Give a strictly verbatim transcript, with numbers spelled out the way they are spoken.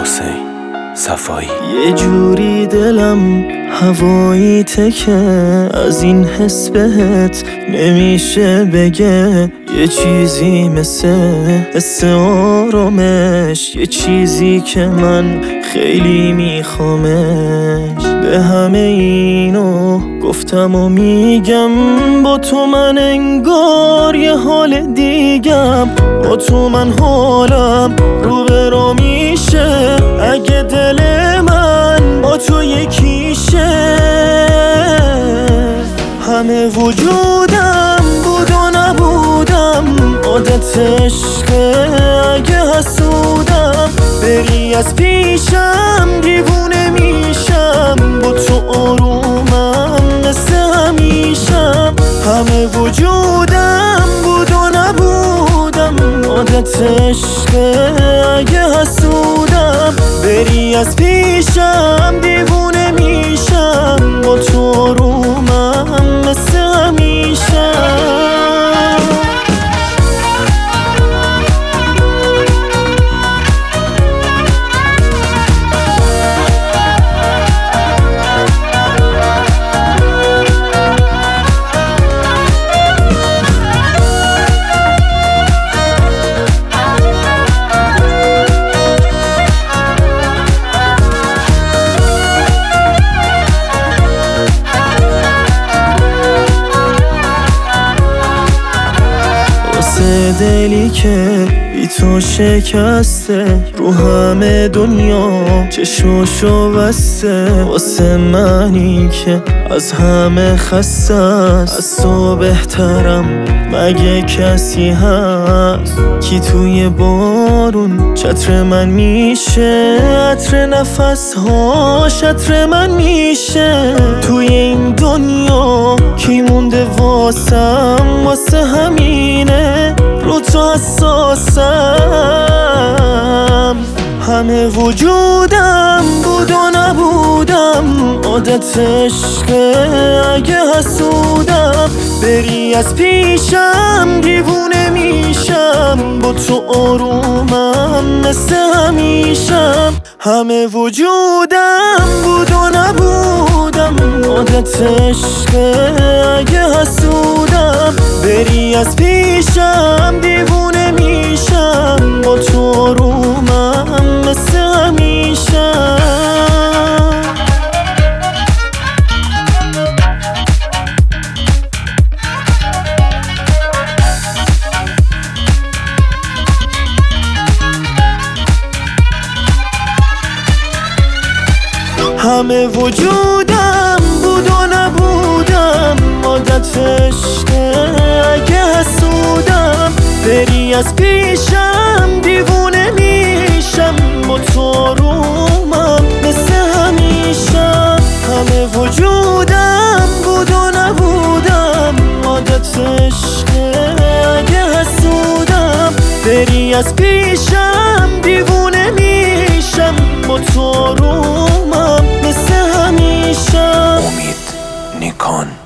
حسین صفایی. یه جوری دلم هوایی تکه، از این حس بهت نمیشه بگه. یه چیزی مثل حس آرامش، یه چیزی که من خیلی میخوامش. به همه اینو گفتم و میگم، با تو من انگار یه حال دیگم. با تو من حالم رو به رو میشه، اگه دل من با تو یکیشه. همه وجودم بود و نبودم، عادت عشقه. اگه حسودم بری از پیشم، دیوونه میشم. با تو آرومم مثل همیشم. همه وجودم بود و نبودم، عادت عشقه. اگه حسودم بری از پیشم، دیوونه میشم. با تو آرومم مثل همیشم. دلی که بی تو شکسته، رو همه دنیا چشمشو بسته. واسه منی که از همه خسته است، از تو بهترم مگه کسی هست؟ کی توی بارون چتر من میشه، عطر نفس هاش عطر من میشه. توی این دنیا کی مونده واسم؟ واسه همینه رو تو حساسم. همه وجودم بود و نبودم، عادت عشقه. اگه حسودم بری از پیشم، دیوونه میشم. با تو آرومم مثل همیشم. همه وجودم بود و نبودم، عادت عشقه. اگه حسودم بری از پیشم، دیوونه میشم. با تو آرومم مثل همیشم. همه وجودم بود و نبودم، عادت عشقه. اگه حسودم بری از پیشم، دیوونه میشم. با تو آرومم مثل همیشم. همه وجودم بود و نبودم، عادت عشقه. اگه حسودم بری از پیشم، دیوونه میشم. با تو آرومم مثل همیشه. امید نیکان.